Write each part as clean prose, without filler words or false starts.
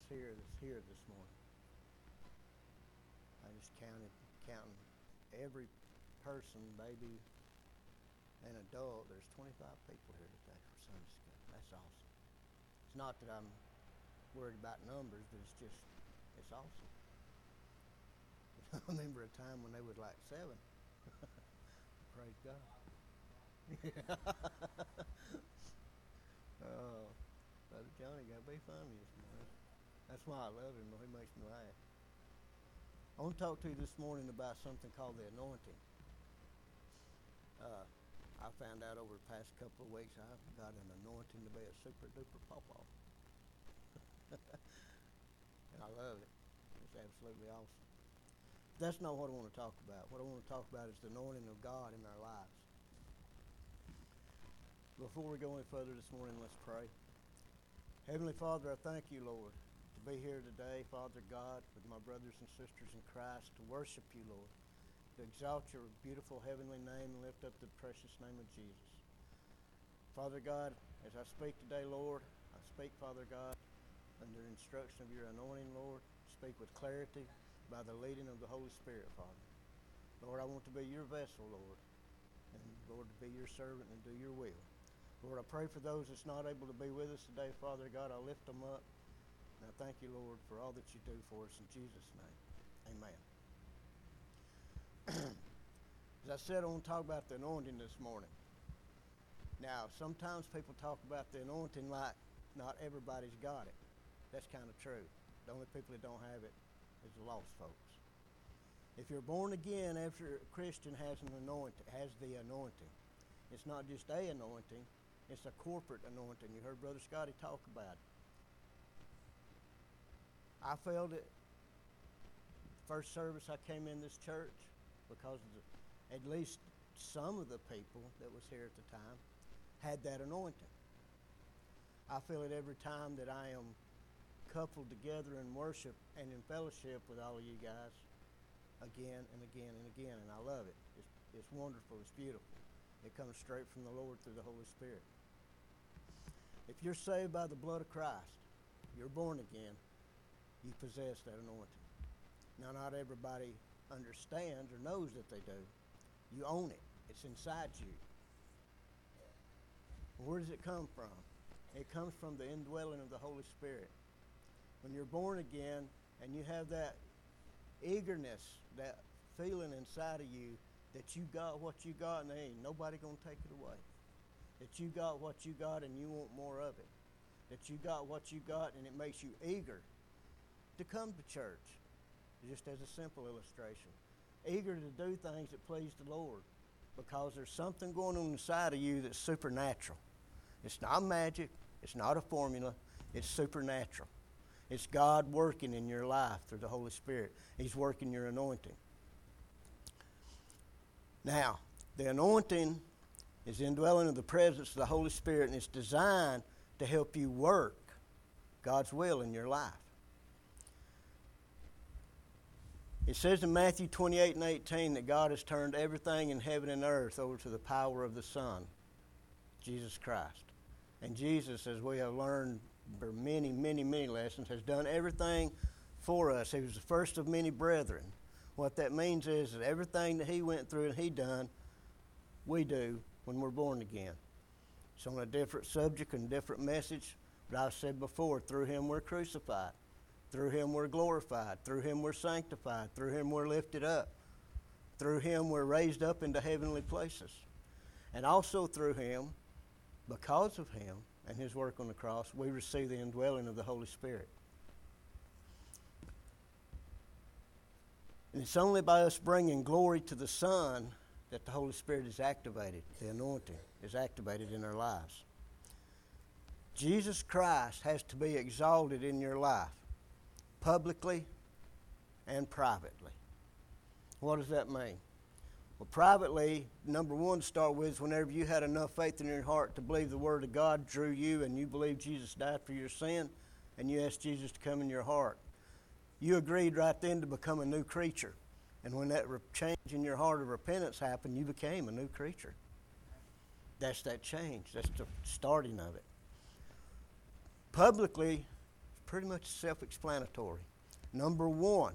here that's here this morning. I just counting every person, baby, and adult. There's 25 people here today for Sunday school. That's awesome. It's not that I'm worried about numbers, but it's awesome. I remember a time when they was like 7. Praise God. Oh, Brother Johnny got to be funny this morning. That's why I love him. He makes me laugh. I want to talk to you this morning about something called the anointing. I found out over the past couple of weeks I've got an anointing to be a super duper pawpaw. And I love it. It's absolutely awesome. That's not what I want to talk about. What I want to talk about is the anointing of God in our lives. Before we go any further this morning, let's pray. Heavenly Father, I thank you, Lord, to be here today, Father God, with my brothers and sisters in Christ, to worship you, Lord, to exalt your beautiful heavenly name and lift up the precious name of Jesus. Father God, as I speak today, Lord, I speak, Father God, under instruction of your anointing, Lord, speak with clarity by the leading of the Holy Spirit, Father. Lord, I want to be your vessel, Lord, and Lord, to be your servant and do your will. Lord, I pray for those that's not able to be with us today, Father God. I lift them up. And I thank you, Lord, for all that you do for us in Jesus' name. Amen. As I said, I want to talk about the anointing this morning. Now, sometimes people talk about the anointing like not everybody's got it. That's kind of true. The only people that don't have it is the lost folks. If you're born again, after a Christian has the anointing. It's not just a anointing. It's a corporate anointing. You heard Brother Scotty talk about it. I felt it first service I came in this church because at least some of the people that was here at the time had that anointing. I feel it every time that I am coupled together in worship and in fellowship with all of you guys again and again and again, and I love it. It's wonderful. It's beautiful. It comes straight from the Lord through the Holy Spirit. If you're saved by the blood of Christ, you're born again, you possess that anointing. Now, not everybody understands or knows that they do. You own it. It's inside you. Where does it come from? It comes from the indwelling of the Holy Spirit. When you're born again and you have that eagerness, that feeling inside of you that you got what you got and ain't nobody going to take it away. That you got what you got and you want more of it. That you got what you got and it makes you eager to come to church. Just as a simple illustration. Eager to do things that please the Lord because there's something going on inside of you that's supernatural. It's not magic. It's not a formula. It's supernatural. It's God working in your life through the Holy Spirit. He's working your anointing. Now, the anointing is indwelling of the presence of the Holy Spirit, and it's designed to help you work God's will in your life. It says in Matthew 28 and 18 that God has turned everything in heaven and earth over to the power of the Son, Jesus Christ. And Jesus, as we have learned for many, many, many lessons, has done everything for us. He was the first of many brethren. What that means is that everything that he went through and he done, we do when we're born again. It's on a different subject and different message, but I've said before, through him we're crucified. Through him we're glorified. Through him we're sanctified. Through him we're lifted up. Through him we're raised up into heavenly places. And also through him, because of him and his work on the cross, we receive the indwelling of the Holy Spirit. And it's only by us bringing glory to the Son that the Holy Spirit is activated. The anointing is activated in our lives. Jesus Christ has to be exalted in your life, publicly and privately. What does that mean? Well, privately, number one to start with is whenever you had enough faith in your heart to believe the Word of God drew you and you believe Jesus died for your sin and you asked Jesus to come in your heart. You agreed right then to become a new creature. And when that change in your heart of repentance happened, you became a new creature. That's that change. That's the starting of it. Publicly, pretty much self-explanatory. Number one,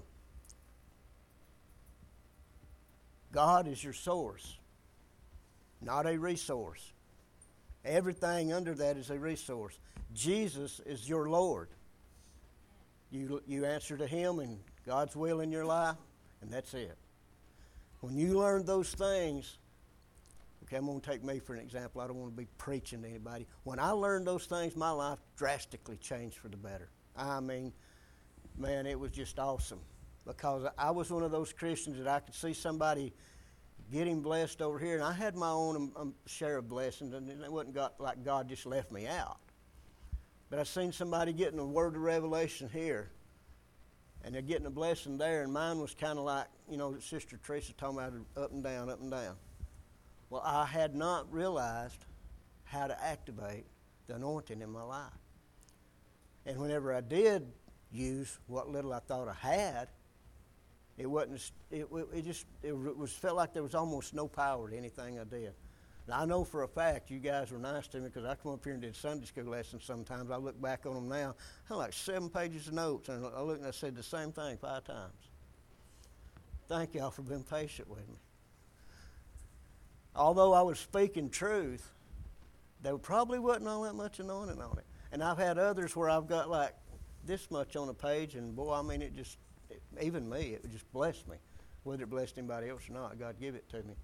God is your source, not a resource. Everything under that is a resource. Jesus is your Lord. You answer to Him and God's will in your life, and that's it. When you learn those things, okay, I'm going to take me for an example. I don't want to be preaching to anybody. When I learned those things, my life drastically changed for the better. I mean, man, it was just awesome. Because I was one of those Christians that I could see somebody getting blessed over here, and I had my own share of blessings, and it wasn't like God just left me out. But I seen somebody getting a word of revelation here, and they're getting a blessing there, and mine was kind of like, Sister Teresa talking about up and down, up and down. Well, I had not realized how to activate the anointing in my life. And whenever I did use what little I thought I had, it wasn't. It was felt like there was almost no power to anything I did. Now, I know for a fact you guys were nice to me because I come up here and did Sunday school lessons sometimes. I look back on them now. I had like 7 pages of notes, and I looked and I said the same thing 5 times. Thank y'all for being patient with me. Although I was speaking truth, there probably wasn't all that much anointing on it. And I've had others where I've got like this much on a page, and boy, I mean, even me, it would just bless me. Whether it blessed anybody else or not, God give it to me.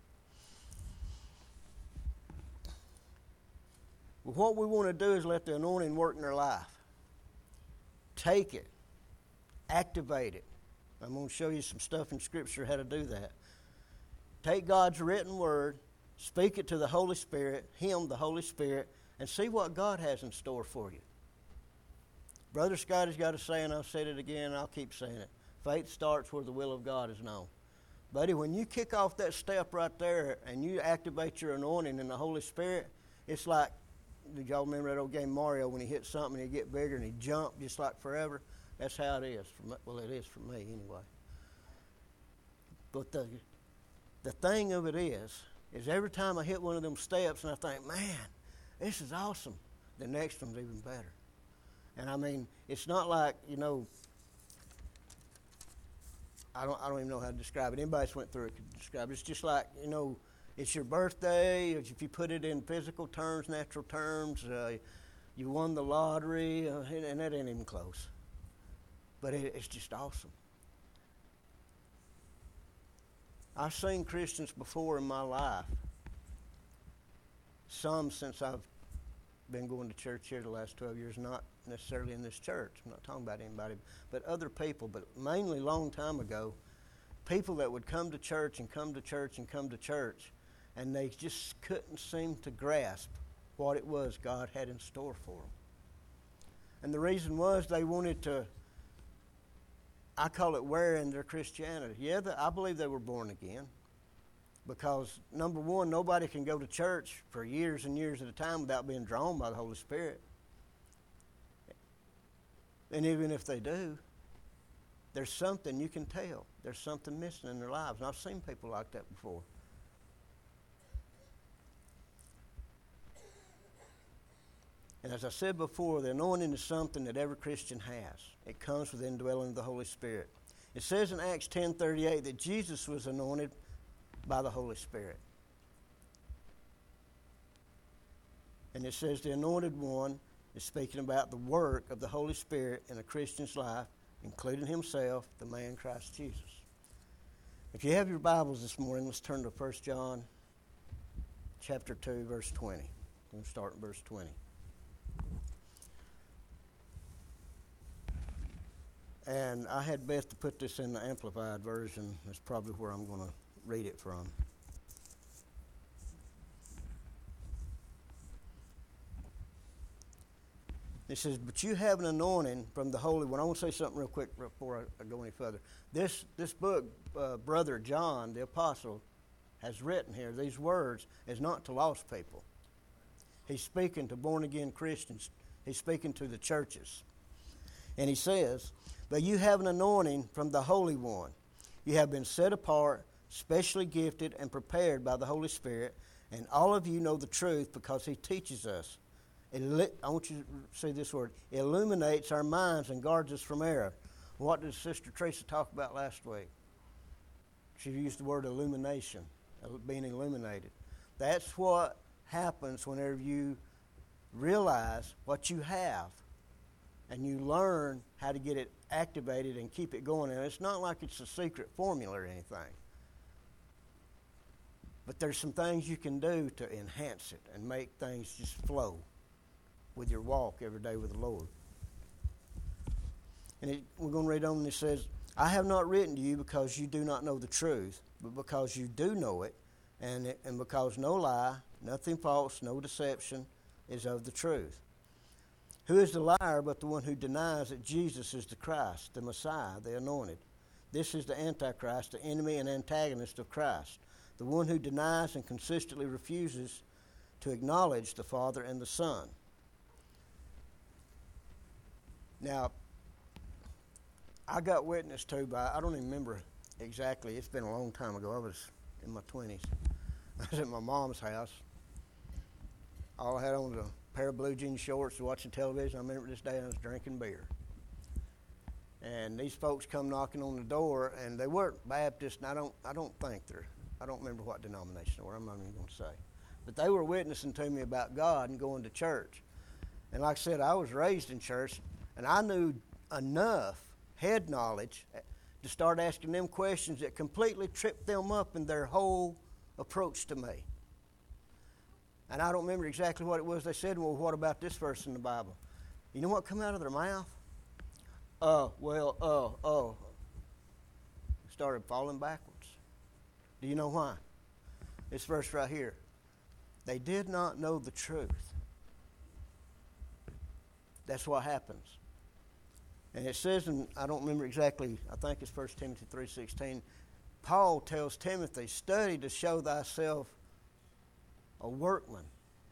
Well, what we want to do is let the anointing work in our life. Take it. Activate it. I'm going to show you some stuff in Scripture how to do that. Take God's written word, speak it to the Holy Spirit, Him, the Holy Spirit, and see what God has in store for you. Brother Scott has got a saying, I've said it again, and I'll keep saying it. Faith starts where the will of God is known. Buddy, when you kick off that step right there and you activate your anointing in the Holy Spirit, it's like, did y'all remember that old game Mario when he hit something and he'd get bigger and he'd jump just like forever? That's how it is. Well, it is for me anyway. But the thing of it is every time I hit one of them steps and I think, man, this is awesome, the next one's even better. And I mean, it's not like, I don't even know how to describe it. Anybody that's went through it could describe it. It's just like, it's your birthday. If you put it in physical terms, natural terms, you won the lottery, and that ain't even close. But it's just awesome. I've seen Christians before in my life, some since I've been going to church here the last 12 years, not necessarily in this church. I'm not talking about anybody, but other people, but mainly a long time ago, people that would come to church and come to church and come to church, and they just couldn't seem to grasp what it was God had in store for them. And the reason was they wanted to, I call it wearing their Christianity. Yeah, I believe they were born again. Because, number one, nobody can go to church for years and years at a time without being drawn by the Holy Spirit. And even if they do, there's something you can tell. There's something missing in their lives. And I've seen people like that before. And as I said before, the anointing is something that every Christian has. It comes with the indwelling of the Holy Spirit. It says in Acts 10:38 that Jesus was anointed by the Holy Spirit. And it says the anointed one is speaking about the work of the Holy Spirit in a Christian's life, including himself, the man Christ Jesus. If you have your Bibles this morning, let's turn to 1 John chapter 2, verse 20. We'll start in verse 20. And I had Beth to put this in the Amplified version. That's probably where I'm going to read it from. It says, but you have an anointing from the Holy One. I want to say something real quick before I go any further. This book, Brother John, the apostle, has written here, these words, is not to lost people. He's speaking to born-again Christians. He's speaking to the churches. And he says, but you have an anointing from the Holy One. You have been set apart, specially gifted, and prepared by the Holy Spirit, and all of you know the truth because He teaches us. I want you to see this word. Illuminates our minds and guards us from error. What did Sister Teresa talk about last week? She used the word illumination, being illuminated. That's what happens whenever you realize what you have and you learn how to get it activated and keep it going. And it's not like it's a secret formula or anything. But there's some things you can do to enhance it and make things just flow with your walk every day with the Lord. And we're going to read on, and it says, I have not written to you because you do not know the truth, but because you do know it, and because no lie, nothing false, no deception is of the truth. Who is the liar but the one who denies that Jesus is the Christ, the Messiah, the Anointed? This is the Antichrist, the enemy and antagonist of Christ, the one who denies and consistently refuses to acknowledge the Father and the Son. Now, I got witnessed to by, I don't even remember exactly, it's been a long time ago. I was in my 20s. I was at my mom's house. All I had on was a pair of blue jean shorts, watching television. I remember this day I was drinking beer. And these folks come knocking on the door, and they weren't Baptist, and I don't remember what denomination they were, I'm not even going to say. But they were witnessing to me about God and going to church. And like I said, I was raised in church, and I knew enough head knowledge to start asking them questions that completely tripped them up in their whole approach to me. And I don't remember exactly what it was they said. Well, what about this verse in the Bible? You know what come out of their mouth? Started falling backwards. Do you know why? This verse right here. They did not know the truth. That's what happens. And it says, and I don't remember exactly, I think it's 1 Timothy 3:16, Paul tells Timothy, study to show thyself a workman,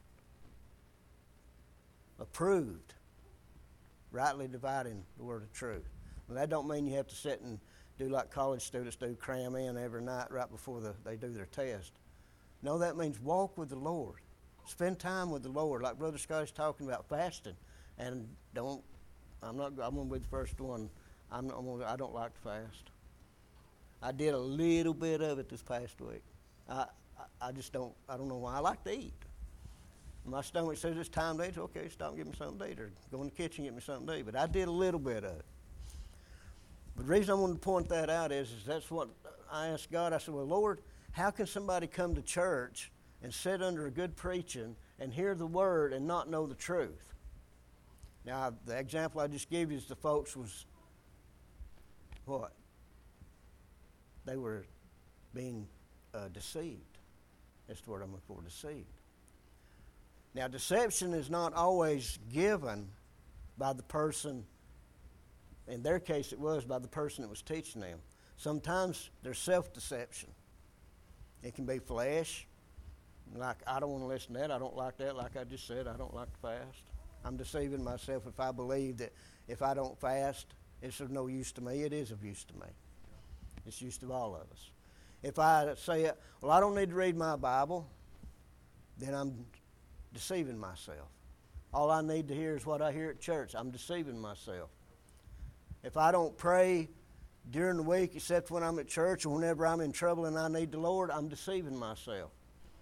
approved, rightly dividing the word of truth. And that don't mean you have to sit and do like college students do, cram in every night right before they do their test. No, that means walk with the Lord. Spend time with the Lord, like Brother Scott is talking about fasting. And I'm going to be the first one. I don't like to fast. I did a little bit of it this past week. I just don't know why. I like to eat. My stomach says it's time to eat. Okay, stop and give me something to eat, or go in the kitchen and get me something to eat. But I did a little bit of it. But the reason I wanted to point that out is that's what I asked God. I said, well, Lord, how can somebody come to church and sit under a good preaching and hear the word and not know the truth? Now, the example I just gave you is the folks was what? They were being deceived. That's the word I'm looking for, deceived. Now, deception is not always given by the person. In their case, it was by the person that was teaching them. Sometimes there's self-deception. It can be flesh. Like, I don't want to listen to that. I don't like that. Like I just said, I don't like to fast. I'm deceiving myself if I believe that if I don't fast, it's of no use to me. It is of use to me. It's use to all of us. If I say, well, I don't need to read my Bible, then I'm deceiving myself. All I need to hear is what I hear at church. I'm deceiving myself. If I don't pray during the week except when I'm at church or whenever I'm in trouble and I need the Lord, I'm deceiving myself.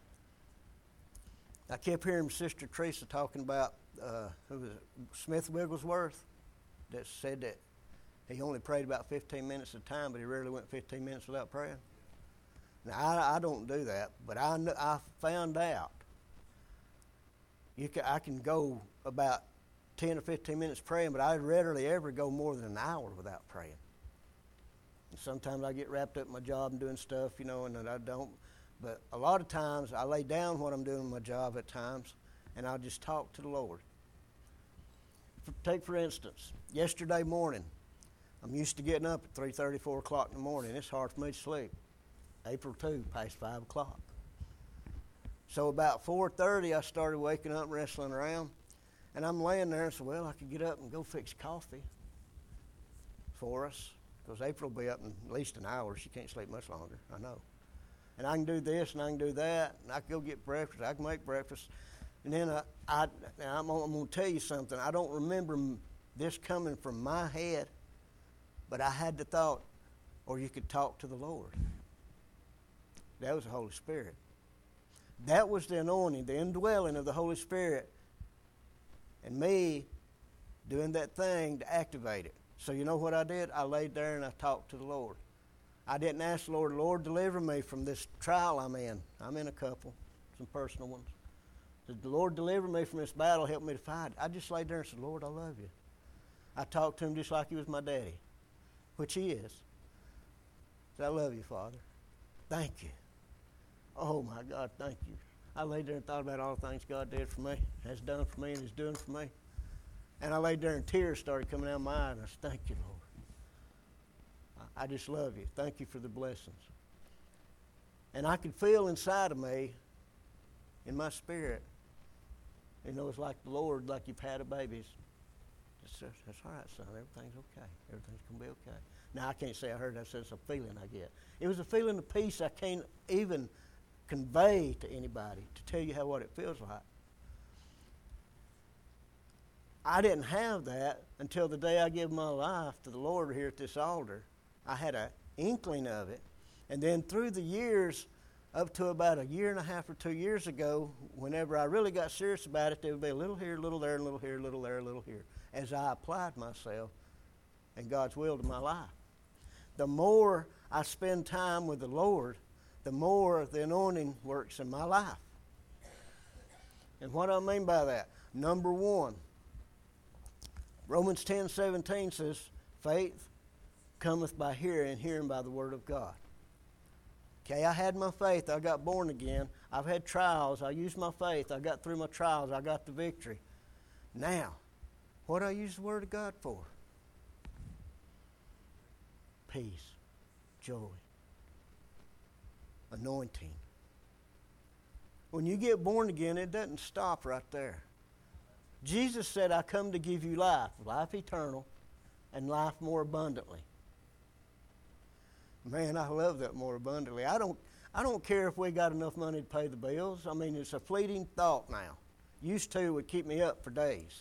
I kept hearing Sister Teresa talking about who was it? Smith Wigglesworth, that said that he only prayed about 15 minutes at a time, but he rarely went 15 minutes without praying. Now, I don't do that, but I found out I can go about 10 or 15 minutes praying, but I rarely ever go more than an hour without praying. And sometimes I get wrapped up in my job and doing stuff, and I don't. But a lot of times I lay down what I'm doing in my job at times, and I'll just talk to the Lord. Take, for instance, yesterday morning, I'm used to getting up at 3:30, 4 o'clock in the morning. It's hard for me to sleep. April 2, past 5 o'clock. So about 4:30, I started waking up and wrestling around. And I'm laying there and said, well, I could get up and go fix coffee for us. Because April will be up in at least an hour. She can't sleep much longer, I know. And I can do this and I can do that. And I can go get breakfast. I can make breakfast. And then I'm going to tell you something. I don't remember this coming from my head, but I had the thought, or you could talk to the Lord. That was the Holy Spirit. That was the anointing, the indwelling of the Holy Spirit, and me doing that thing to activate it. So you know what I did? I laid there and I talked to the Lord. I didn't ask the Lord, Lord, deliver me from this trial I'm in. I'm in a couple, some personal ones. Did the Lord deliver me from this battle, help me to fight it? I just laid there and said, Lord, I love you. I talked to him just like he was my daddy, which he is. I said, I love you, Father. Thank you. Oh, my God, thank you. I laid there and thought about all the things God did for me, has done for me, and is doing for me. And I laid there and tears started coming out of my eyes. And I said, thank you, Lord. I just love you. Thank you for the blessings. And I could feel inside of me, in my spirit, you know, it's like the Lord, like you've had a baby. That's all right, son. Everything's okay. Everything's going to be okay. Now, I can't say I heard that. It's a feeling I get. It was a feeling of peace I can't even convey to anybody to tell you what it feels like. I didn't have that until the day I gave my life to the Lord here at this altar. I had an inkling of it. And then through the years, up to about a year and a half or 2 years ago, whenever I really got serious about it, there would be a little here, a little there, a little here, a little there, a little here, as I applied myself and God's will to my life. The more I spend time with the Lord, the more the anointing works in my life. And what I mean by that, number one, Romans 10:17 says, faith cometh by hearing, and hearing by the word of God. Okay, I had my faith. I got born again. I've had trials. I used my faith. I got through my trials. I got the victory. Now, what do I use the word of God for? Peace, joy, anointing. When you get born again, it doesn't stop right there. Jesus said, I come to give you life, life eternal, and life more abundantly. Man, I love that more abundantly. I don't care if we got enough money to pay the bills. I mean, it's a fleeting thought now. Used to would keep me up for days.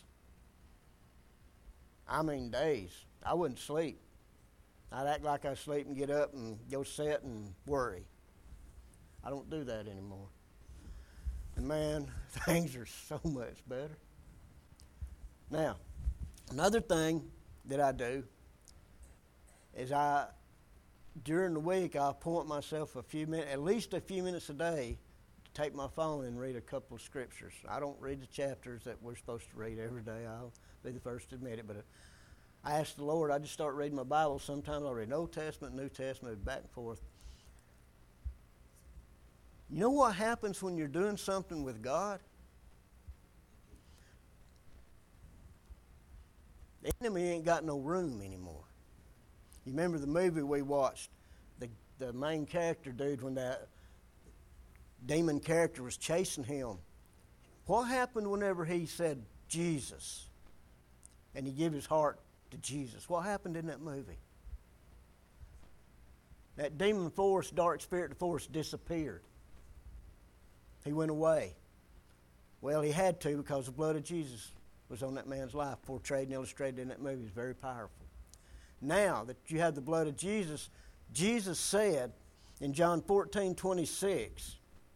I mean, days. I wouldn't sleep. I'd act like I sleep and get up and go sit and worry. I don't do that anymore. And man, things are so much better. Now, another thing that I do is during the week, I appoint myself at least a few minutes a day to take my phone and read a couple of scriptures. I don't read the chapters that we're supposed to read every day. I'll be the first to admit it. But I ask the Lord, I just start reading my Bible. Sometimes I'll read Old Testament, New Testament, back and forth. You know what happens when you're doing something with God? The enemy ain't got no room anymore. You remember the movie we watched, the main character dude, when that demon character was chasing him. What happened whenever he said Jesus and he gave his heart to Jesus? What happened in that movie? That demon force, dark spirit force disappeared. He went away. Well, he had to, because the blood of Jesus was on that man's life, portrayed and illustrated in that movie. It's very powerful. Now that you have the blood of Jesus, Jesus said in John 14:26,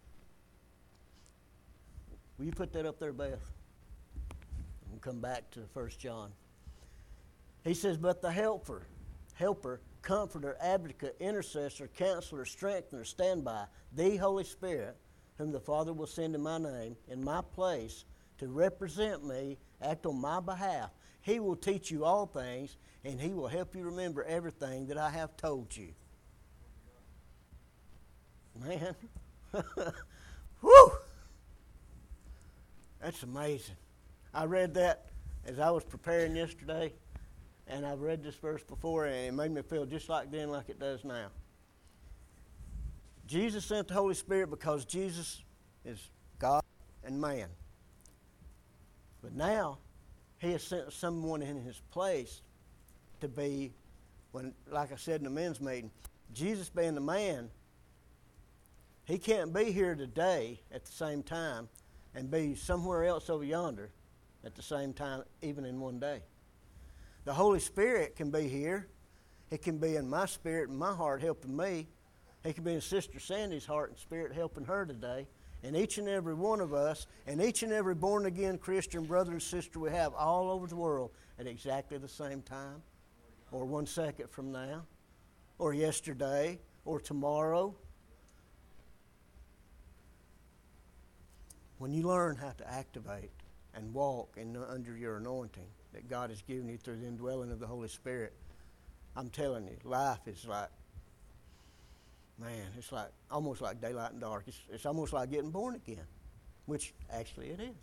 will you put that up there, Beth? We'll come back to 1 John. He says, but the helper, comforter, advocate, intercessor, counselor, strengthener, standby, the Holy Spirit, whom the Father will send in my name, in my place, to represent me, act on my behalf. He will teach you all things, and he will help you remember everything that I have told you. Man. Whew! That's amazing. I read that as I was preparing yesterday, and I've read this verse before, and it made me feel just like then like it does now. Jesus sent the Holy Spirit because Jesus is God and man. But now, he has sent someone in his place to be, like I said in the men's meeting, Jesus being the man, he can't be here today at the same time and be somewhere else over yonder at the same time, even in one day. The Holy Spirit can be here. It can be in my spirit and my heart helping me. It can be in Sister Sandy's heart and spirit helping her today. And each and every one of us, and each and every born-again Christian brother and sister we have all over the world at exactly the same time, or 1 second from now, or yesterday, or tomorrow. When you learn how to activate and walk under your anointing that God has given you through the indwelling of the Holy Spirit, I'm telling you, life is like, man, it's like almost like daylight and dark. It's almost like getting born again, which actually it is.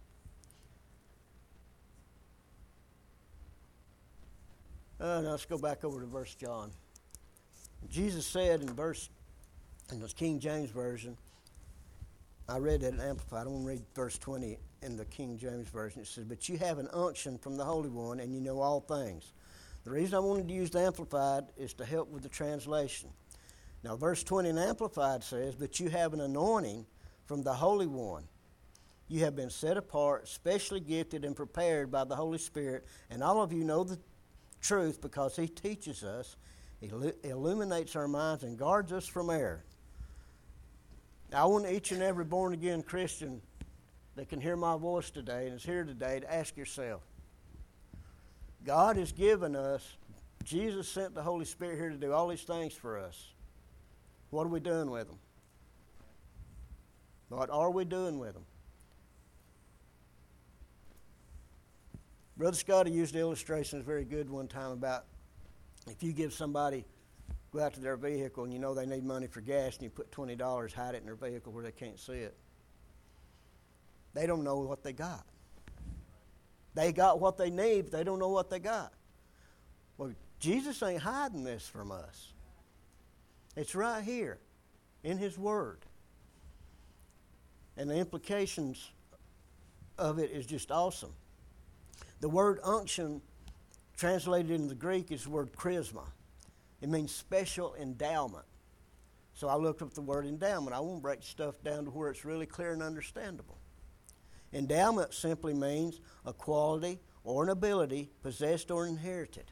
Now let's go back over to verse John. Jesus said in the King James Version, I read that in Amplified. I want to read verse 20 in the King James Version. It says, but you have an unction from the Holy One, and you know all things. The reason I wanted to use the Amplified is to help with the translation. Now, verse 20 in Amplified says, but you have an anointing from the Holy One. You have been set apart, specially gifted and prepared by the Holy Spirit, and all of you know the truth because He teaches us, illuminates our minds, and guards us from error. Now, I want each and every born-again Christian that can hear my voice today and is here today to ask yourself, God has given us, Jesus sent the Holy Spirit here to do all these things for us. What are we doing with them? What are we doing with them? Brother Scotty used the illustration, it's very good one time, about if you give somebody, go out to their vehicle and you know they need money for gas and you put $20, hide it in their vehicle where they can't see it. They don't know what they got. They got what they need, but they don't know what they got. Well, Jesus ain't hiding this from us. It's right here in His Word. And the implications of it is just awesome. The word unction, translated into the Greek, is the word charisma. It means special endowment. So I looked up the word endowment. I want to break stuff down to where it's really clear and understandable. Endowment simply means a quality or an ability possessed or inherited.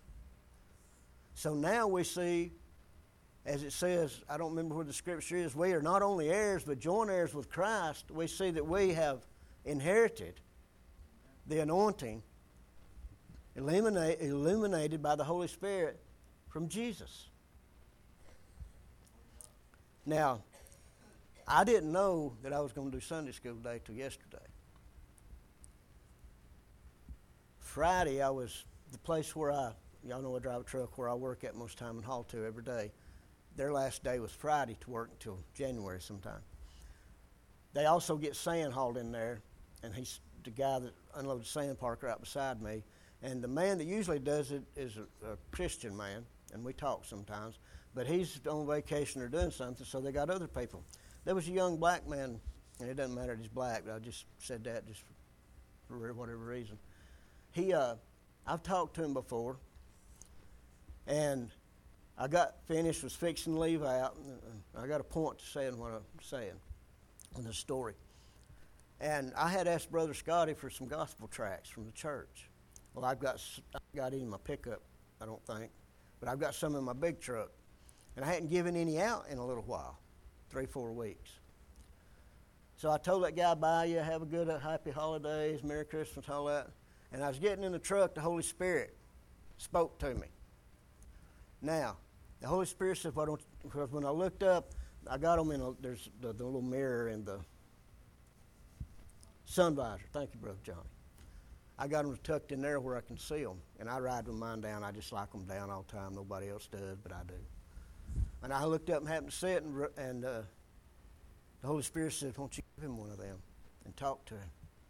So now we see, as it says, I don't remember where the scripture is, we are not only heirs but joint heirs with Christ. We see that we have inherited the anointing illuminated by the Holy Spirit from Jesus. Now, I didn't know that I was going to do Sunday school today till yesterday. Friday, I was the place where y'all know I drive a truck where I work at most time and haul to every day. Their last day was Friday to work until January sometime. They also get sand hauled in there, and he's the guy that unloads the sand park right beside me. And the man that usually does it is a Christian man, and we talk sometimes. But he's on vacation or doing something, so they got other people. There was a young black man, and it doesn't matter that he's black, but I just said that just for whatever reason. I've talked to him before, and I got finished, was fixing to leave out, and I got a point to saying what I'm saying in the story. And I had asked Brother Scotty for some gospel tracts from the church. Well, I've got any in my pickup, I don't think, but I've got some in my big truck. And I hadn't given any out in a little while, 3-4 weeks. So I told that guy, bye, you have a good, happy holidays, Merry Christmas, all that. And I was getting in the truck, the Holy Spirit spoke to me. Now, the Holy Spirit said, why don't you, because when I looked up, I got them there's the little mirror in the sun visor. Thank you, Brother Johnny. I got them tucked in there where I can see them. And I ride with mine down. I just like them down all the time. Nobody else does, but I do. And I looked up and happened to see it, and the Holy Spirit said, why don't you give him one of them and talk to him?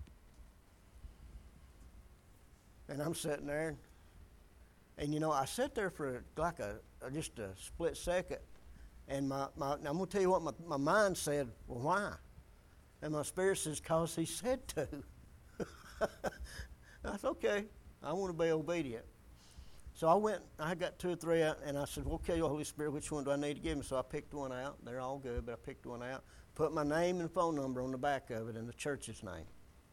And I'm sitting there, and you know, I sat there for like just a split second, and now I'm going to tell you what my mind said, well, why? And my spirit says, because he said to. That's okay. I want to be obedient. So I went, I got 2 or 3 out, and I said, well, okay, Holy Spirit, which one do I need to give me? So I picked one out. They're all good, but I picked one out, put my name and phone number on the back of it and the church's name.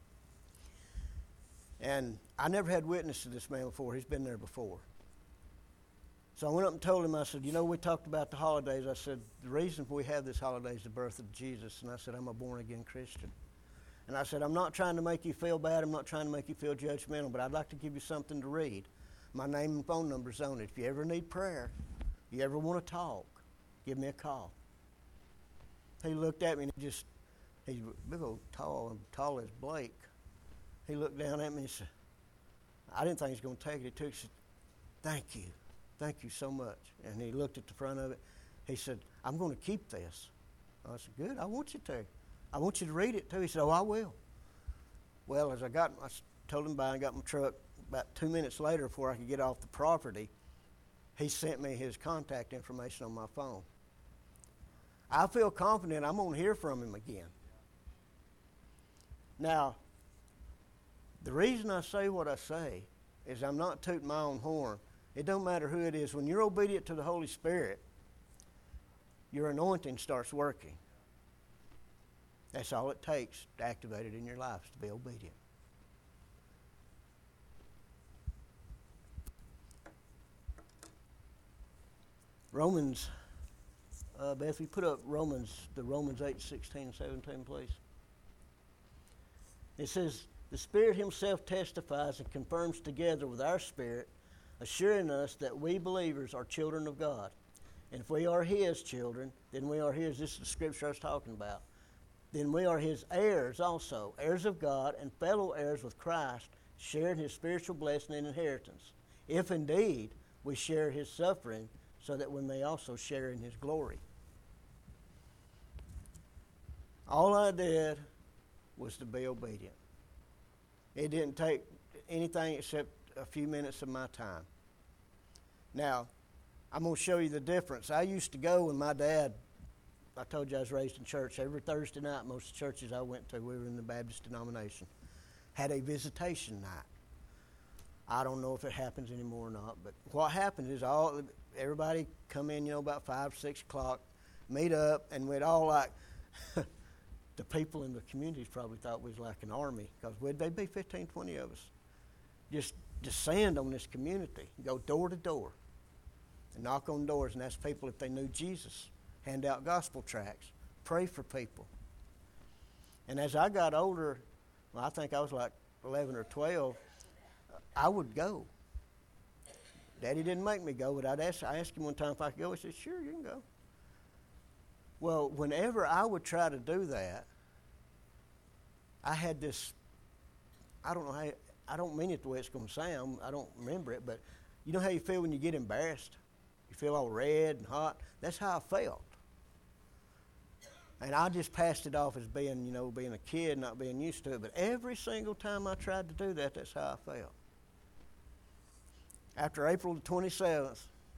And I never had witness to this man before. He's been there before. So I went up and told him, I said, you know, we talked about the holidays. I said, the reason we have this holiday is the birth of Jesus. And I said, I'm a born-again Christian. And I said, I'm not trying to make you feel bad. I'm not trying to make you feel judgmental, but I'd like to give you something to read. My name and phone number's on it. If you ever need prayer, you ever want to talk, give me a call. He looked at me and he's big old tall as Blake. He looked down at me and said, I didn't think he was going to take it. He said, thank you so much. And he looked at the front of it. He said, I'm going to keep this. I said, good, I want you to. I want you to read it too. He said, oh, I will. Well, I told him bye and got my truck. About 2 minutes later, before I could get off the property, he sent me his contact information on my phone. I feel confident I'm going to hear from him again. Now, the reason I say what I say is I'm not tooting my own horn. It don't matter who it is. When you're obedient to the Holy Spirit, your anointing starts working. That's all it takes to activate it in your life, is to be obedient. Romans, Beth, we put up Romans 8, 16, 17, please. It says, the Spirit Himself testifies and confirms together with our spirit, assuring us that we believers are children of God. And if we are His children, then we are His. This is the scripture I was talking about. Then we are His heirs also, heirs of God and fellow heirs with Christ, sharing His spiritual blessing and inheritance. If indeed we share His suffering, so that we may also share in His glory. All I did was to be obedient. It didn't take anything except a few minutes of my time. Now, I'm going to show you the difference. I used to go with my dad. I told you I was raised in church. Every Thursday night, most of the churches I went to, we were in the Baptist denomination, had a visitation night. I don't know if it happens anymore or not, but what happens is everybody come in, about 5, 6 o'clock, meet up, and we'd all the people in the communities probably thought we was like an army, because they'd be 15, 20 of us. Just descend on this community, go door to door, and knock on doors and ask people if they knew Jesus, hand out gospel tracts, pray for people. And as I got older, I think I was like 11 or 12, I would go. Daddy didn't make me go, but I asked him one time if I could go. He said, sure, you can go. Well, whenever I would try to do that, I had this, I don't mean it the way it's going to sound. I don't remember it, but you know how you feel when you get embarrassed? You feel all red and hot? That's how I felt. And I just passed it off as being a kid, not being used to it. But every single time I tried to do that, that's how I felt. After April the 20th,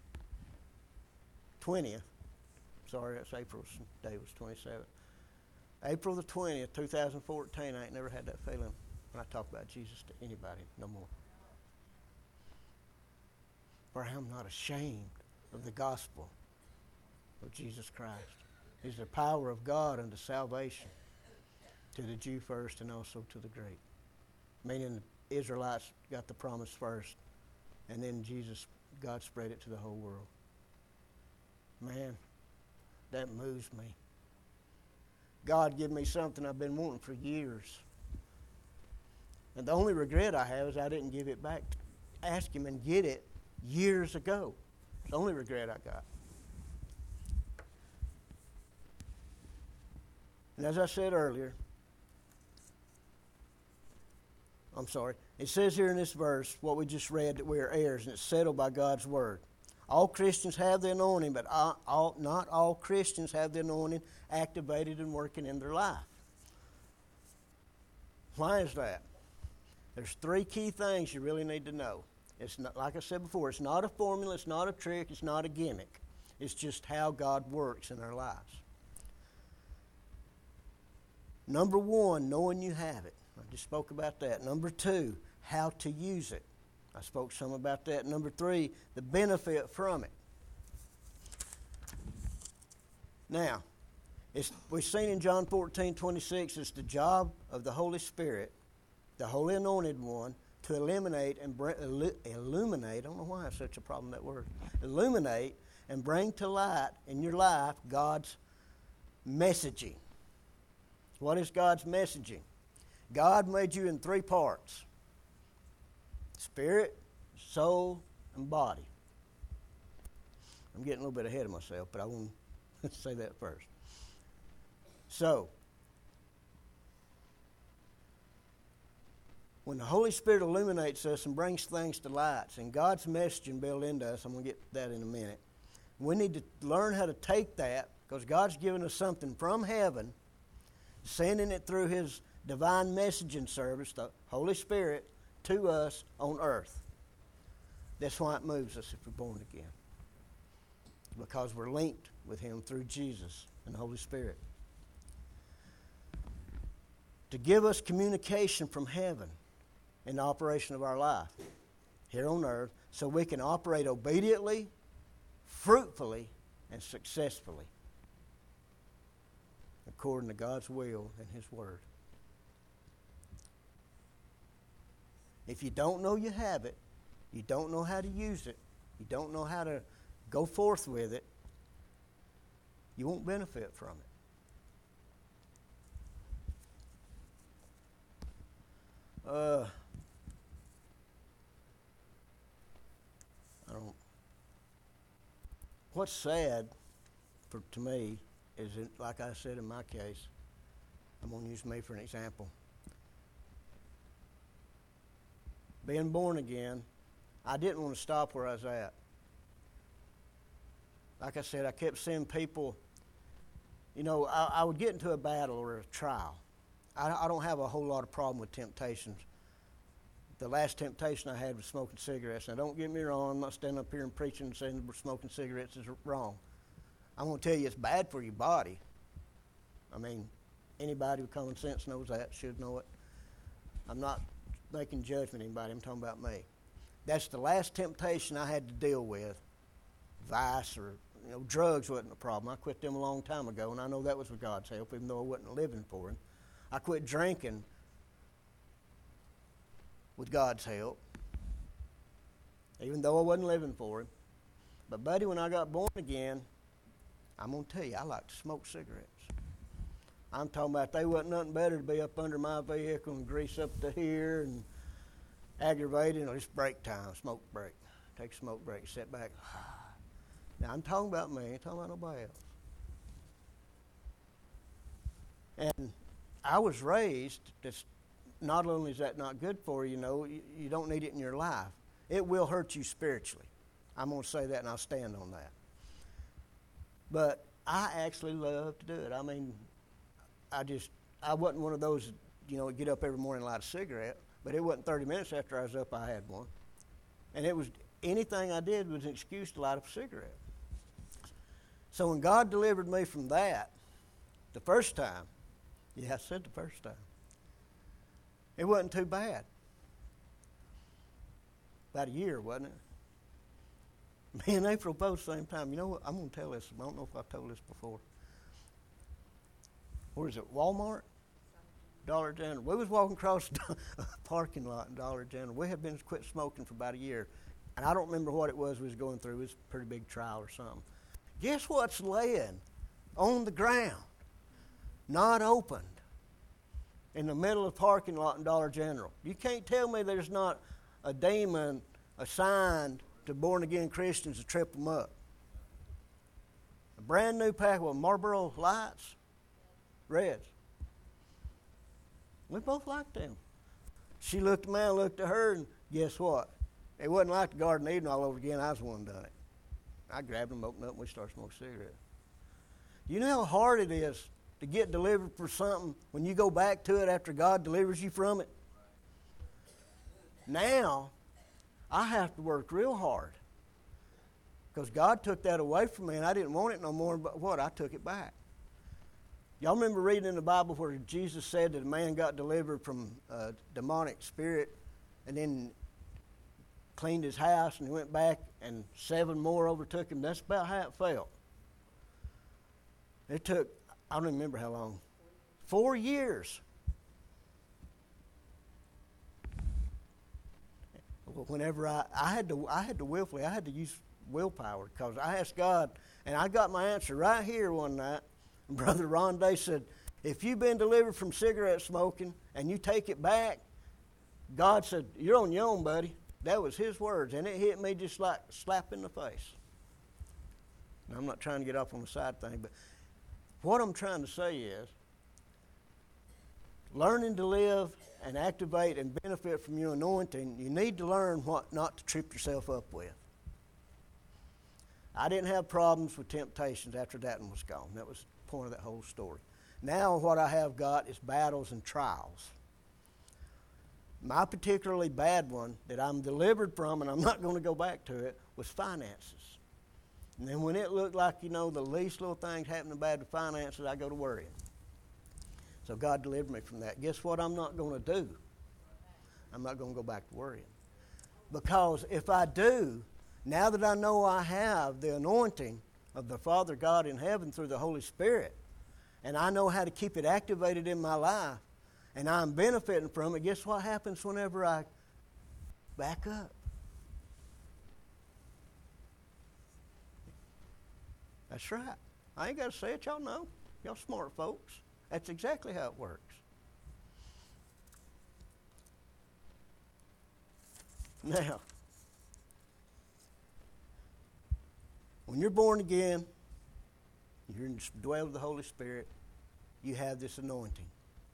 that's April's day was 27th. April the 20th, 2014, I ain't never had that feeling when I talk about Jesus to anybody no more. For I am not ashamed of the gospel of Jesus Christ. It's the power of God unto salvation to the Jew first and also to the Greek. Meaning the Israelites got the promise first, and then God spread it to the whole world. Man, that moves me. God gave me something I've been wanting for years. And the only regret I have is I didn't give it back, ask Him and get it years ago. It's the only regret I got. And as I said earlier, it says here in this verse, what we just read, that we are heirs, and it's settled by God's word. All Christians have the anointing, but not all Christians have the anointing activated and working in their life. Why is that? There's 3 key things you really need to know. It's not, like I said before, it's not a formula, it's not a trick, it's not a gimmick. It's just how God works in our lives. Number 1, knowing you have it. I just spoke about that. Number 2, how to use it. I spoke some about that. Number 3, the benefit from it. Now, we've seen in John 14:26, it's the job of the Holy Spirit, the Holy Anointed One, to illuminate and illuminate, I don't know why it's such a problem, that word, illuminate and bring to light in your life God's messaging. What is God's messaging? God made you in 3 parts: spirit, soul, and body. I'm getting a little bit ahead of myself, but I want to say that first. So, when the Holy Spirit illuminates us and brings things to light, and God's messaging built into us, I'm going to get to that in a minute. We need to learn how to take that, because God's given us something from heaven, sending it through His divine messaging service, the Holy Spirit, to us on earth. That's why it moves us if we're born again. Because we're linked with Him through Jesus and the Holy Spirit. To give us communication from heaven in the operation of our life here on earth, so we can operate obediently, fruitfully, and successfully according to God's will and His Word. If you don't know you have it, you don't know how to use it, you don't know how to go forth with it, you won't benefit from it. What's sad to me is, like I said in my case, I'm going to use me for an example. Being born again, I didn't want to stop where I was at. Like I said, I kept seeing people, I would get into a battle or a trial. I don't have a whole lot of problem with temptations. The last temptation I had was smoking cigarettes. Now, don't get me wrong. I'm not standing up here and preaching and saying smoking cigarettes is wrong. I'm going to tell you it's bad for your body. I mean, anybody with common sense knows that, should know it. I'm not making judgment of anybody. I'm talking about me. That's the last temptation I had to deal with. Vice or drugs wasn't a problem. I quit them a long time ago, and I know that was with God's help, even though I wasn't living for Him. I quit drinking with God's help, even though I wasn't living for Him. But, buddy, when I got born again, I'm going to tell you, I like to smoke cigarettes. I'm talking about they wasn't nothing better to be up under my vehicle and grease up to here and aggravated. It's break time, smoke break. Take a smoke break, sit back. Now, I'm talking about me, I ain't talking about nobody else. And I was raised, not only is that not good for you, you don't need it in your life. It will hurt you spiritually. I'm going to say that, and I'll stand on that. But I actually love to do it. I mean, I wasn't one of those, get up every morning and light a cigarette, but it wasn't 30 minutes after I was up, I had one. And it was, anything I did was an excuse to light up a cigarette. So when God delivered me from that, the first time, I said the first time, it wasn't too bad. About a year, wasn't it? Me and April both the same time. You know what? I'm going to tell this. I don't know if I've told this before. Where is it? Walmart? Dollar General. We was walking across a parking lot in Dollar General. We had been quit smoking for about a year. And I don't remember what it was we was going through. It was a pretty big trial or something. Guess what's laying on the ground? Not opened. In the middle of the parking lot in Dollar General. You can't tell me there's not a demon assigned to born-again Christians to trip them up. A brand new pack with Marlboro Lights, Reds. We both liked them. She looked at me, I looked at her, and guess what? It wasn't like the Garden of Eden all over again. I was the one done it. I grabbed them, opened up, and we started smoking cigarettes. You know how hard it is to get delivered from something when you go back to it after God delivers you from it? Now, I have to work real hard because God took that away from me and I didn't want it no more, but what? I took it back. Y'all remember reading in the Bible where Jesus said that a man got delivered from a demonic spirit and then cleaned his house, and he went back, and 7 more overtook him. That's about how it felt. It took, I don't remember how long, 4 years. Whenever I had to willfully, I had to use willpower, because I asked God, and I got my answer right here one night. And Brother Ron Day said, if you've been delivered from cigarette smoking and you take it back, God said, you're on your own, buddy. That was his words, and it hit me just like a slap in the face. Now, I'm not trying to get off on the side thing, but what I'm trying to say is, learning to live and activate and benefit from your anointing, you need to learn what not to trip yourself up with. I didn't have problems with temptations after that one was gone. That was the point of that whole story. Now what I have got is battles and trials. My particularly bad one that I'm delivered from, and I'm not going to go back to it, was finances. And then when it looked like, the least little things happening bad with finances, I go to worrying. So God delivered me from that. Guess what I'm not going to do? I'm not going to go back to worrying. Because if I do, now that I know I have the anointing of the Father God in heaven through the Holy Spirit, and I know how to keep it activated in my life, and I'm benefiting from it, guess what happens whenever I back up? That's right. I ain't got to say it. Y'all know. Y'all smart folks. That's exactly how it works. Now, when you're born again, you're indwelled with the Holy Spirit, you have this anointing.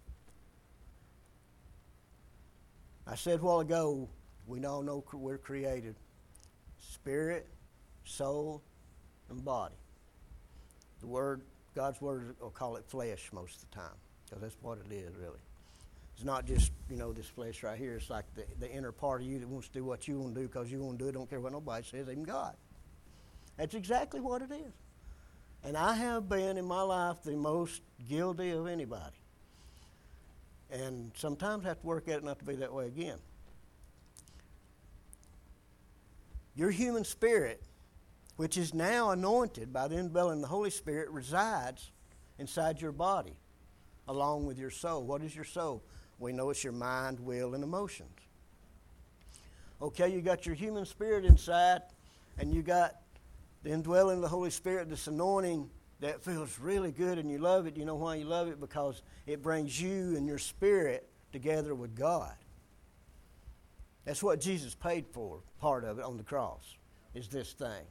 I said a while ago, we all know we're created spirit, soul, and body. God's Word will call it flesh most of the time, because that's what it is, really. It's not just, this flesh right here. It's like the inner part of you that wants to do what you want to do because you want to do it, don't care what nobody says, even God. That's exactly what it is. And I have been in my life the most guilty of anybody. And sometimes I have to work at it not to be that way again. Your human spirit, which is now anointed by the indwelling of the Holy Spirit, resides inside your body along with your soul. What is your soul? We know it's your mind, will, and emotions. Okay, you got your human spirit inside, and you got the indwelling of the Holy Spirit, this anointing that feels really good, and you love it. You know why you love it? Because it brings you and your spirit together with God. That's what Jesus paid for, part of it on the cross, is this thing.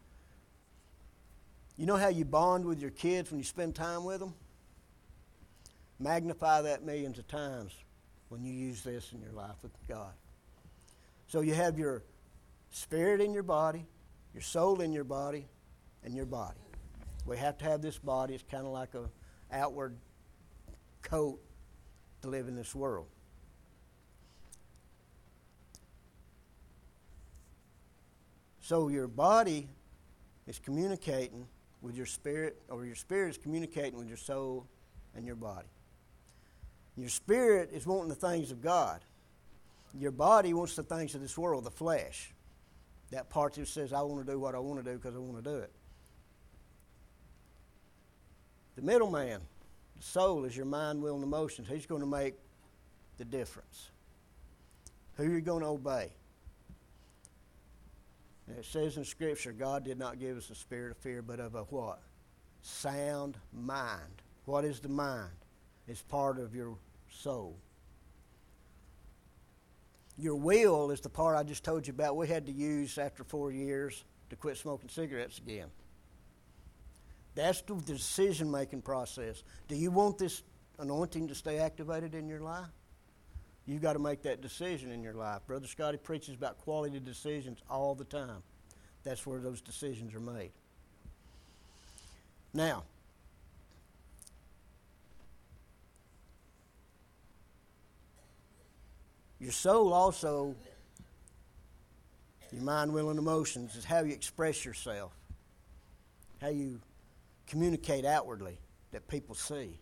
You know how you bond with your kids when you spend time with them? Magnify that millions of times when you use this in your life with God. So you have your spirit in your body, your soul in your body, and your body. We have to have this body. It's kind of like an outward coat to live in this world. So your body is communicating with your spirit, or your spirit is communicating with your soul and your body. Your spirit is wanting the things of God. Your body wants the things of this world, the flesh. That part that says, I want to do what I want to do because I want to do it. The middleman, the soul, is your mind, will, and emotions. He's going to make the difference. Who you're going to obey. And it says in Scripture, God did not give us a spirit of fear, but of a what? Sound mind. What is the mind? It's part of your soul. Your will is the part I just told you about we had to use after 4 years to quit smoking cigarettes again. That's the decision-making process. Do you want this anointing to stay activated in your life? You've got to make that decision in your life. Brother Scotty preaches about quality decisions all the time. That's where those decisions are made. Now, your soul also, your mind, will, and emotions, is how you express yourself, how you communicate outwardly that people see.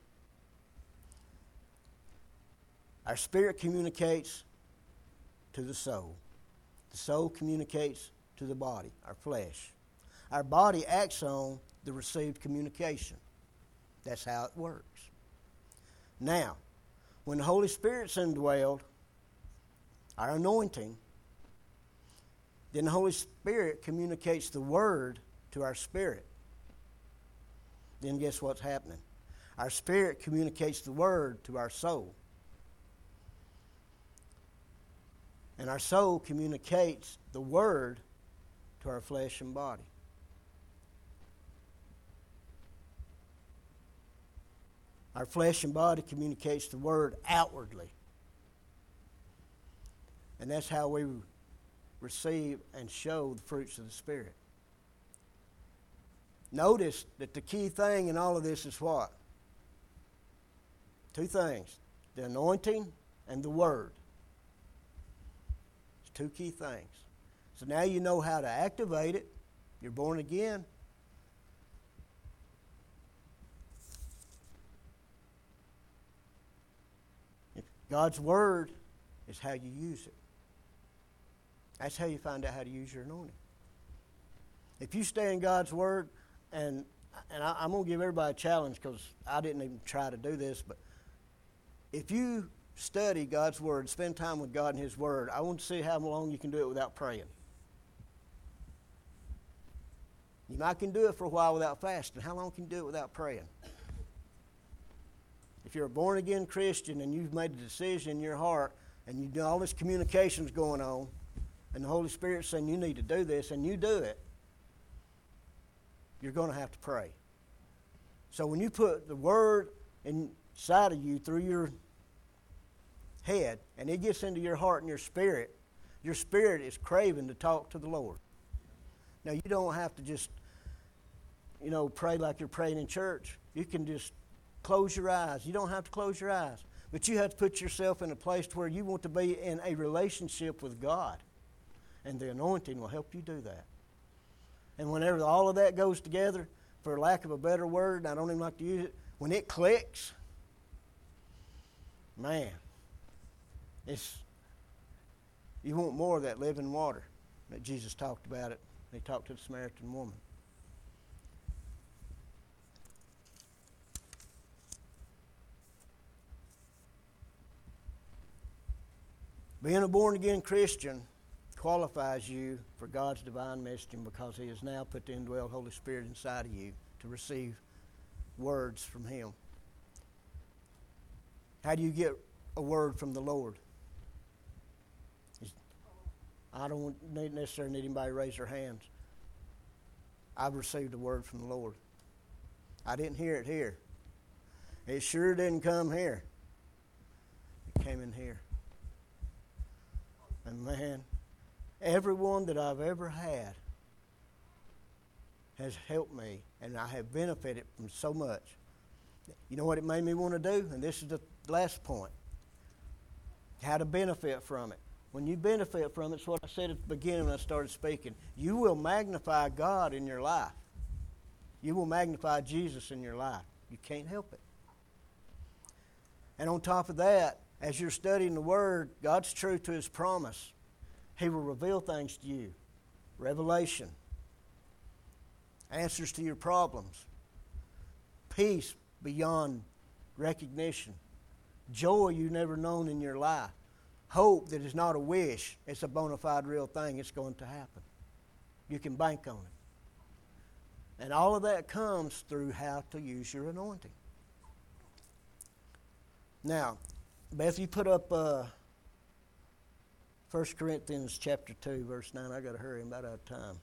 Our spirit communicates to the soul. The soul communicates to the body, our flesh. Our body acts on the received communication. That's how it works. Now, when the Holy Spirit's indwelled, our anointing, then the Holy Spirit communicates the Word to our spirit. Then guess what's happening? Our spirit communicates the Word to our soul. And our soul communicates the Word to our flesh and body. Our flesh and body communicates the Word outwardly. And that's how we receive and show the fruits of the Spirit. Notice that the key thing in all of this is what? Two things. The anointing and the Word. It's two key things. So now you know how to activate it. You're born again. God's Word is how you use it. That's how you find out how to use your anointing. If you stay in God's Word, and I'm going to give everybody a challenge because I didn't even try to do this, but if you study God's Word, spend time with God and His Word, I want to see how long you can do it without praying. You might can do it for a while without fasting. How long can you do it without praying? If you're a born-again Christian and you've made a decision in your heart and you know all this communication's going on and the Holy Spirit's saying you need to do this and you do it, you're going to have to pray. So when you put the Word inside of you through your head and it gets into your heart and your spirit is craving to talk to the Lord. Now you don't have to just, pray like you're praying in church. You can just close your eyes. You don't have to close your eyes. But you have to put yourself in a place where you want to be in a relationship with God. And the anointing will help you do that. And whenever all of that goes together, for lack of a better word, I don't even like to use it, when it clicks, man, you want more of that living water that Jesus talked about it. He talked to the Samaritan woman. Being a born-again Christian qualifies you for God's divine mission because He has now put the indwelled Holy Spirit inside of you to receive words from Him. How do you get a word from the Lord? I don't necessarily need anybody to raise their hands. I've received a word from the Lord. I didn't hear it here. It sure didn't come here. It came in here. And man, everyone that I've ever had has helped me, and I have benefited from so much. You know what it made me want to do? And this is the last point. How to benefit from it. When you benefit from it, it's what I said at the beginning when I started speaking. You will magnify God in your life. You will magnify Jesus in your life. You can't help it. And on top of that, as you're studying the Word, God's true to His promise. He will reveal things to you. Revelation. Answers to your problems. Peace beyond recognition. Joy you've never known in your life. Hope that is not a wish. It's a bona fide real thing. It's going to happen. You can bank on it. And all of that comes through how to use your anointing. Now, Beth, you put up 1 Corinthians chapter 2, verse 9. I got to hurry. I'm about out of time.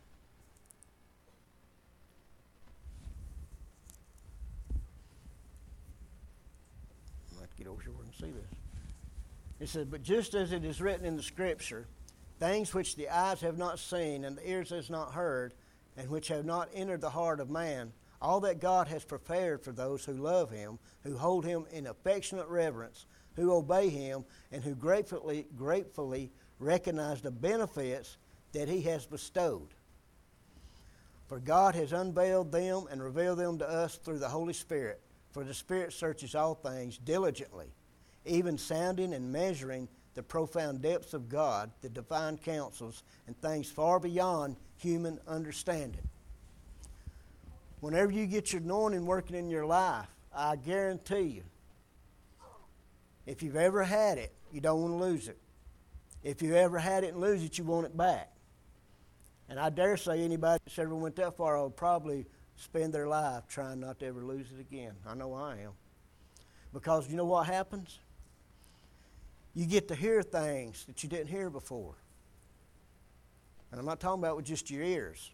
I have to get over here where I can see this. It says, but just as it is written in the Scripture, things which the eyes have not seen and the ears has not heard, and which have not entered the heart of man, all that God has prepared for those who love Him, who hold Him in affectionate reverence, who obey Him, and who gratefully recognize the benefits that He has bestowed. For God has unveiled them and revealed them to us through the Holy Spirit. For the Spirit searches all things diligently, even sounding and measuring the the profound depths of God, the divine counsels, and things far beyond human understanding. Whenever you get your anointing working in your life, I guarantee you, if you've ever had it, you don't want to lose it. If you ever had it and lose it, you want it back. And I dare say anybody that's ever went that far will probably spend their life trying not to ever lose it again. I know I am. Because you know what happens? You get to hear things that you didn't hear before. And I'm not talking about with just your ears.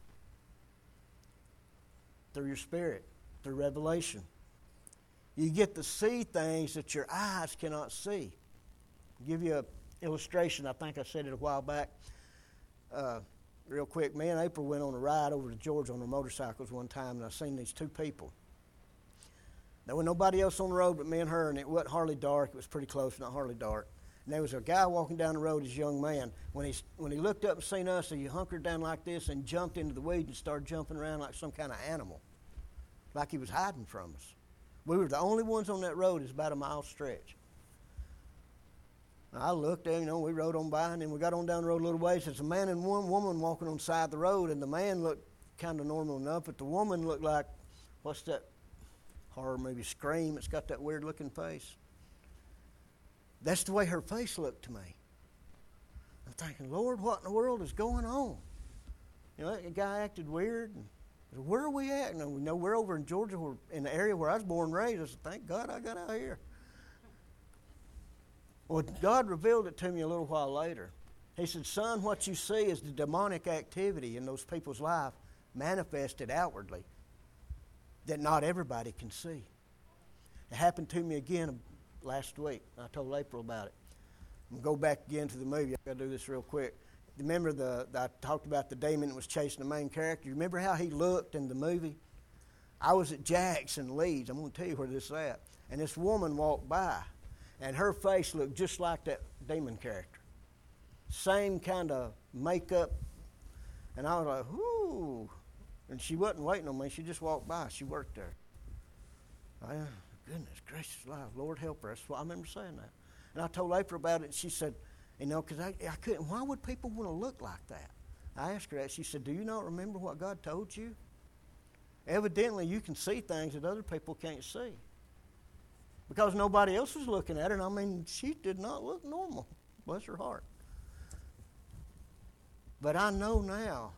Through your spirit, through revelation. You get to see things that your eyes cannot see. I'll give you an illustration. I think I said it a while back. Real quick, me and April went on a ride over to Georgia on our motorcycles one time, and I seen these two people. There was nobody else on the road but me and her, and it wasn't hardly dark. It was pretty close, not hardly dark. And there was a guy walking down the road, this young man. When he looked up and seen us, he hunkered down like this and jumped into the weeds and started jumping around like some kind of animal, like he was hiding from us. We were the only ones on that road. It's about a mile stretch. I looked at him, we rode on by, and then we got on down the road a little ways. There's a man and one woman walking on the side of the road, and the man looked kind of normal enough, but the woman looked like, what's that horror movie, Scream? It's got that weird-looking face. That's the way her face looked to me. I'm thinking, Lord, what in the world is going on? That guy acted weird. And I said, where are we at? And we know we're over in Georgia, we're in the area where I was born and raised. I said, thank God I got out here. Well, God revealed it to me a little while later. He said, son, what you see is the demonic activity in those people's life manifested outwardly that not everybody can see. It happened to me again last week. I told April about it. I'm going to go back again to the movie. I've got to do this real quick. Remember I talked about the demon that was chasing the main character? You remember how he looked in the movie? I was at Jackson, Leeds. I'm going to tell you where this is at. And this woman walked by. And her face looked just like that demon character. Same kind of makeup. And I was like, whoo. And she wasn't waiting on me. She just walked by. She worked there. Goodness gracious alive. Lord help her. That's what I remember saying that. And I told April about it. And she said, because I couldn't. Why would people want to look like that? I asked her that. She said, do you not remember what God told you? Evidently, you can see things that other people can't see. Because nobody else was looking at her. And she did not look normal. Bless her heart. But I know now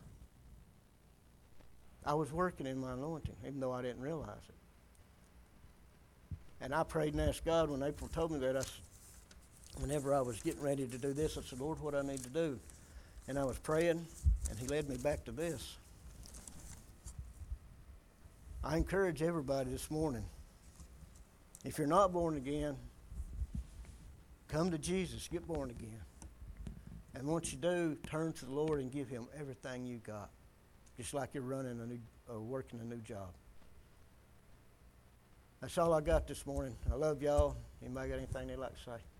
I was working in my anointing, even though I didn't realize it. And I prayed and asked God when April told me that. Whenever I was getting ready to do this, I said, Lord, what do I need to do? And I was praying, and he led me back to this. I encourage everybody this morning, if you're not born again, come to Jesus, get born again. And once you do, turn to the Lord and give him everything you got, just like you're working a new job. That's all I got this morning. I love y'all. Anybody got anything they'd like to say?